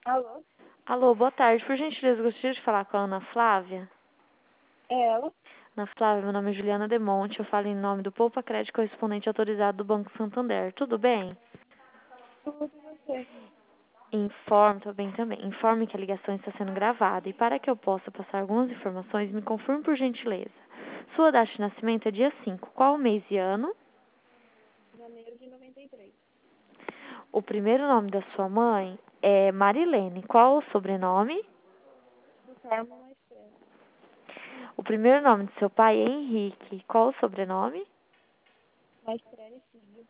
Alô? Alô, boa tarde. Por gentileza, gostaria de falar com a Ana Flávia. É ela? Ana Flávia, meu nome é Juliana Demonte. Eu falo em nome do Poupa Crédito Correspondente Autorizado do Banco Santander. Tudo bem? Tudo você. Tô bem também. Informe que a ligação está sendo gravada e para que eu possa passar algumas informações, me confirme por gentileza. Sua data de nascimento é dia 5. Qual o mês e ano? Janeiro de 93. O primeiro nome da sua mãe é Marilene. Qual o sobrenome? Do Carmo Maestrela. O primeiro nome do seu pai é Henrique. Qual o sobrenome? Maestrela e Filho.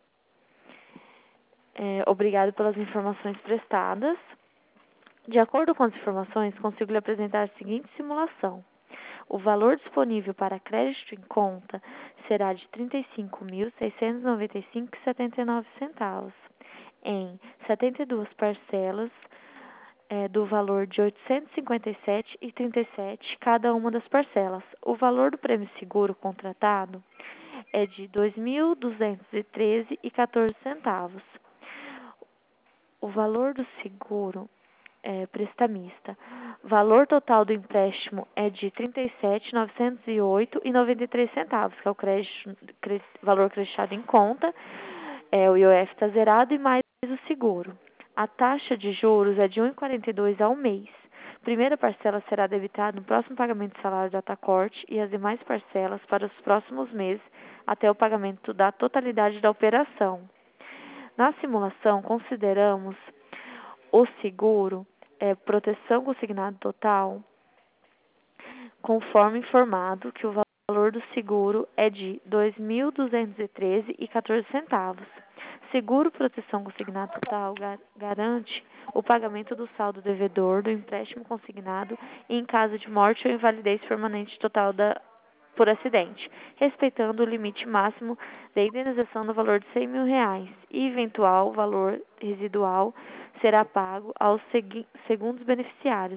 Obrigado pelas informações prestadas. De acordo com as informações, consigo lhe apresentar a seguinte simulação. O valor disponível para crédito em conta será de R$ 35.695,79 em 72 parcelas do valor de R$ 857,37 cada uma das parcelas. O valor do prêmio seguro contratado é de R$ 2.213,14. O valor do seguro prestamista. Valor total do empréstimo é de R$ 37.908,93, que é o valor creditado em conta. O IOF está zerado e mais o seguro. A taxa de juros é de 1,42 ao mês. Primeira parcela será debitada no próximo pagamento de salário da datacorte e as demais parcelas para os próximos meses até o pagamento da totalidade da operação. Na simulação, consideramos o seguro, proteção consignado total, conforme informado que o valor do seguro é de R$ 2.213,14. Seguro proteção consignado total garante o pagamento do saldo devedor do empréstimo consignado em caso de morte ou invalidez permanente total por acidente, respeitando o limite máximo da indenização no valor de R$ 100.000 e eventual valor residual será pago aos segundos beneficiários.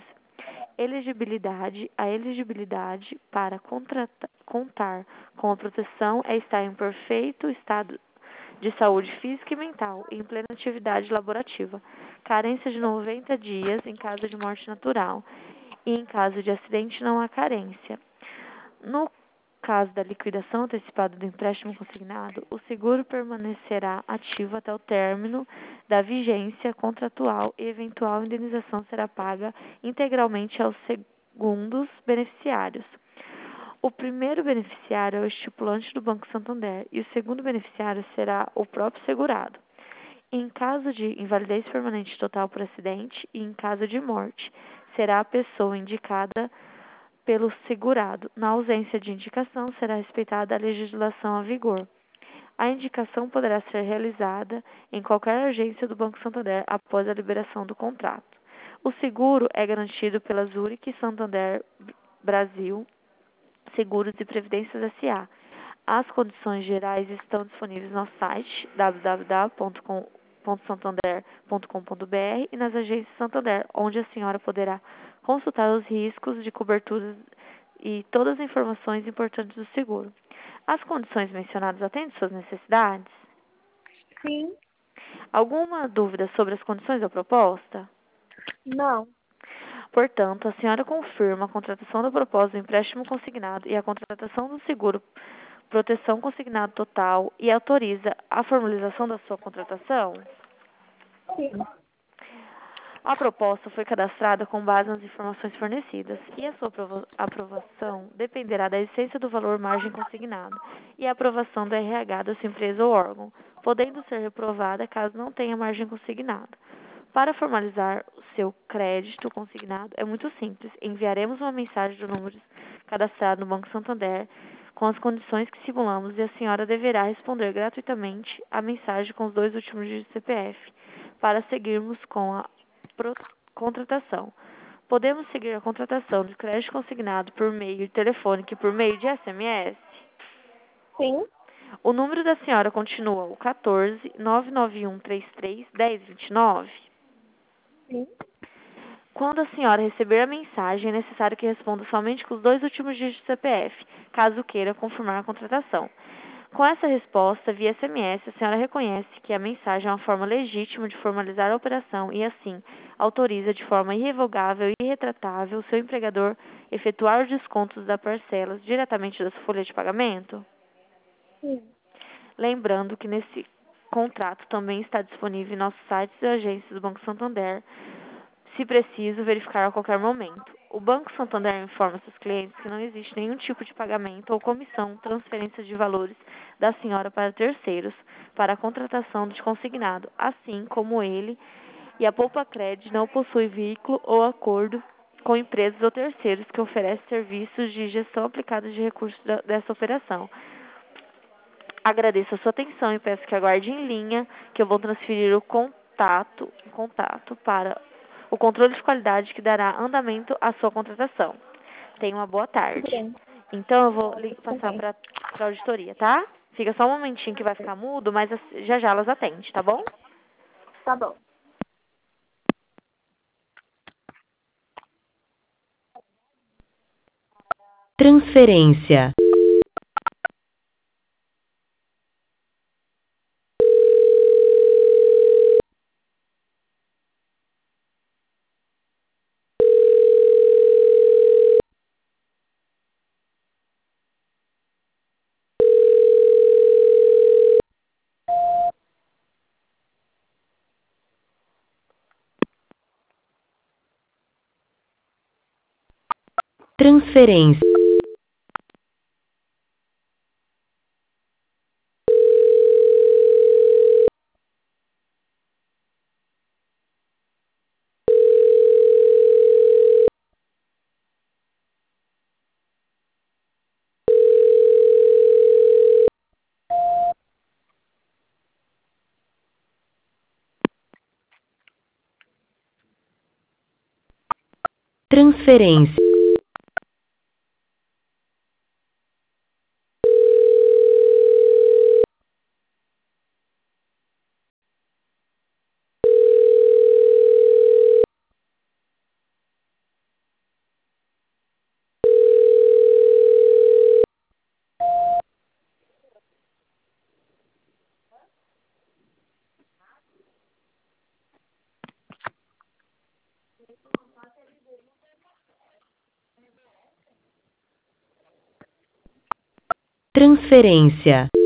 A elegibilidade para contar com a proteção é estar em perfeito estado de saúde física e mental e em plena atividade laborativa. Carência de 90 dias em caso de morte natural e em caso de acidente não há carência. No caso da liquidação antecipada do empréstimo consignado, o seguro permanecerá ativo até o término da vigência contratual e eventual indenização será paga integralmente aos segundos beneficiários. O primeiro beneficiário é o estipulante do Banco Santander e o segundo beneficiário será o próprio segurado. Em caso de invalidez permanente total por acidente e em caso de morte, será a pessoa indicada pelo segurado. Na ausência de indicação, será respeitada a legislação a vigor. A indicação poderá ser realizada em qualquer agência do Banco Santander após a liberação do contrato. O seguro é garantido pela Zurich Santander Brasil Seguros e Previdências S.A. As condições gerais estão disponíveis no site www.santander.com.br e nas agências Santander, onde a senhora poderá consultar os riscos de cobertura e todas as informações importantes do seguro. As condições mencionadas atendem suas necessidades? Sim. Alguma dúvida sobre as condições da proposta? Não. Portanto, a senhora confirma a contratação do propósito do empréstimo consignado e a contratação do seguro proteção consignado total e autoriza a formalização da sua contratação? Sim. A proposta foi cadastrada com base nas informações fornecidas e a sua aprovação dependerá da essência do valor margem consignado e a aprovação do RH da sua empresa ou órgão, podendo ser reprovada caso não tenha margem consignada. Para formalizar o seu crédito consignado é muito simples. Enviaremos uma mensagem do número cadastrado no Banco Santander com as condições que simulamos e a senhora deverá responder gratuitamente a mensagem com os 2 últimos dígitos do CPF para seguirmos com a contratação. Podemos seguir a contratação de crédito consignado por meio telefônico e por meio de SMS? Sim. O número da senhora continua o 14 99133 1029? Sim. Quando a senhora receber a mensagem, é necessário que responda somente com os 2 últimos dígitos do CPF, caso queira confirmar a contratação. Com essa resposta, via SMS, a senhora reconhece que a mensagem é uma forma legítima de formalizar a operação e, assim, autoriza de forma irrevogável e irretratável o seu empregador efetuar os descontos das parcelas diretamente da sua folha de pagamento? Sim. Lembrando que nesse contrato também está disponível em nossos sites e agências do Banco Santander, se preciso verificar a qualquer momento. O Banco Santander informa seus clientes que não existe nenhum tipo de pagamento ou comissão, transferência de valores da senhora para terceiros para a contratação de consignado, assim como ele e a Poupa Cred não possui veículo ou acordo com empresas ou terceiros que oferecem serviços de gestão aplicada de recursos dessa operação. Agradeço a sua atenção e peço que aguarde em linha que eu vou transferir o contato para o controle de qualidade que dará andamento à sua contratação. Tenha uma boa Tudo tarde. bem. Então eu vou passar Também. para a auditoria, tá? Fica só um momentinho que vai ficar mudo, mas já já elas atendem, tá bom? Tá bom. Transferência. Transferência. Transferência. Transferência.